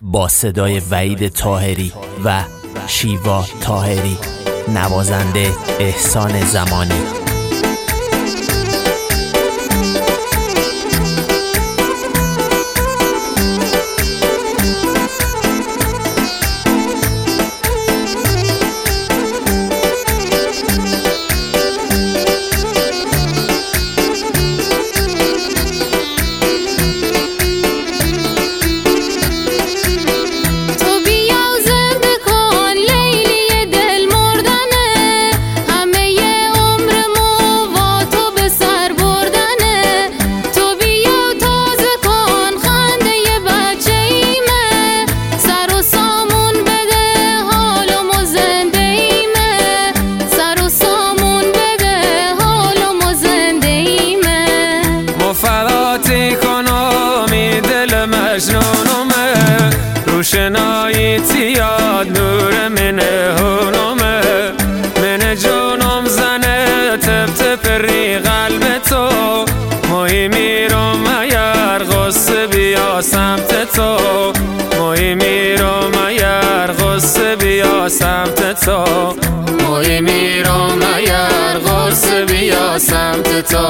با صدای وحید طاهری و شیوا طاهری، نوازنده احسان زمانی. روشنایی تیاد نور منه هونمه من جونم زنه تب تب ری قلب تو ماهی میرم اگر غصه بیا سمت تو ماهی میرم اگر غصه بیا سمت تو ماهی میرم اگر غصه بیا سمت تو.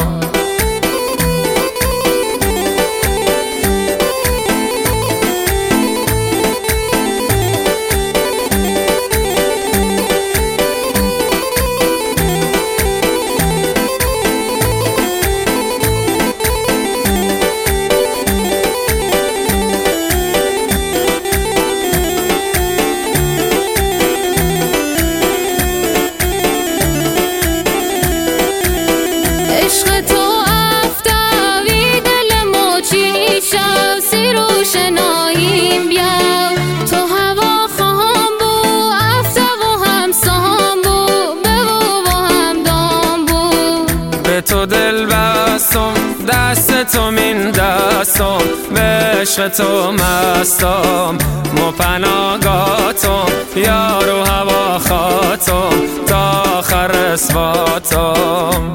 تو دل بستم دست تو من دستم به عشق تو مستم مو پناهگاهتم یار و هوا خاطم تا آخر اثباتم.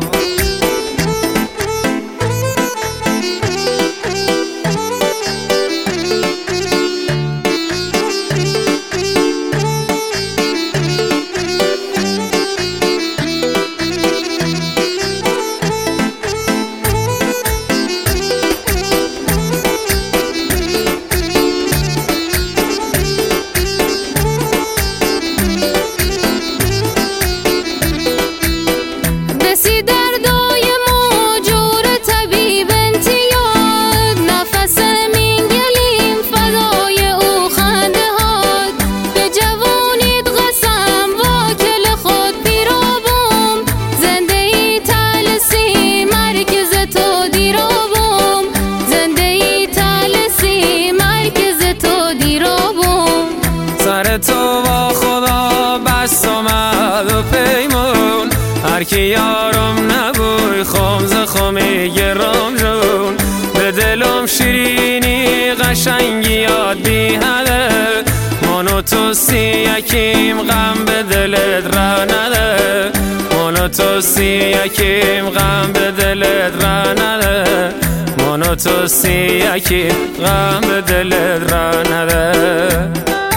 تو با خدا بست آمد و پیمون هر کی یارم نبوی خمز خمی گرام جون به دلم شیرینی قشنگی یاد بی هده منو تو یکیم غم به دلت را نده منو تو یکیم غم به دلت را نده منو تو یکیم غم به دلت را نده.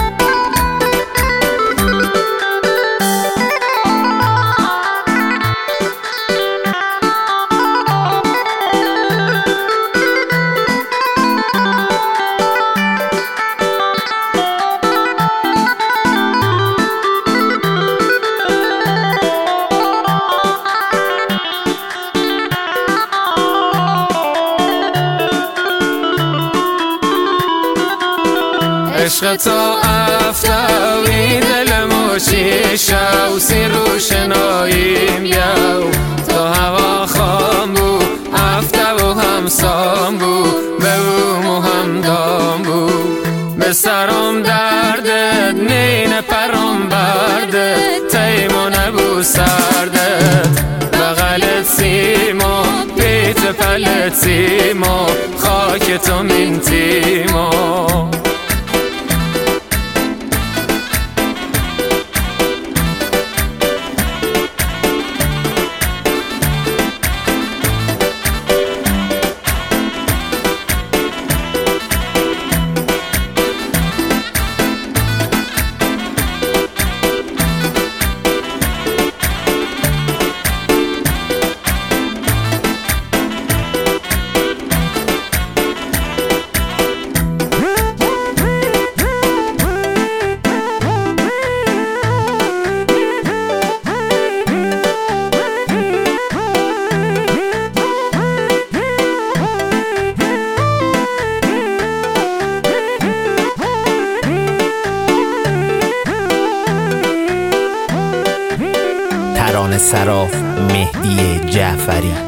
عشق تو افتاوی دلمو شیشه و سی روشناییم یو تو هوا خام بو افته و همسام بو به اومو همدام بو به سرم دردت نین پرم بردت تیمو نبو سردت بغلت سیمو پیت پلت سیمو خاک تو من تیمو. ترانه سرا مهدی جعفری.